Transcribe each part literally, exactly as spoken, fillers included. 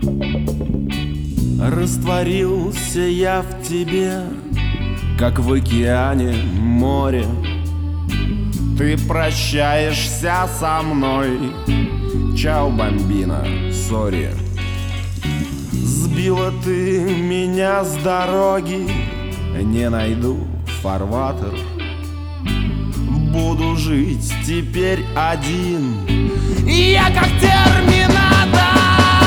Растворился я в тебе, как в океане море. Ты прощаешься со мной. Чао, бомбина, сори. Сбила ты меня с дороги, не найду фарватер. Буду жить теперь один, я как терминатор.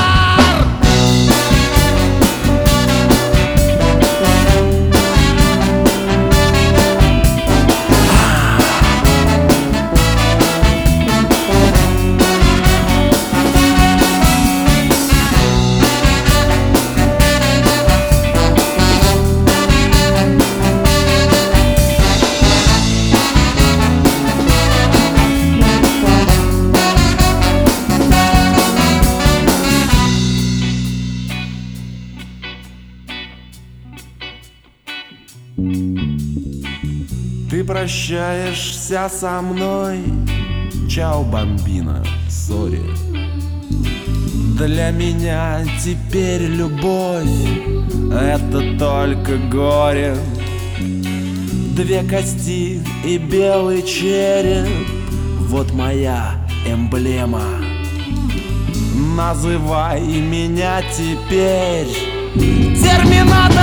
Ты прощаешься со мной. Чао, бомбина, сори. Для меня теперь любовь — это только горе. Две кости и белый череп — вот моя эмблема. Называй меня теперь терминатор.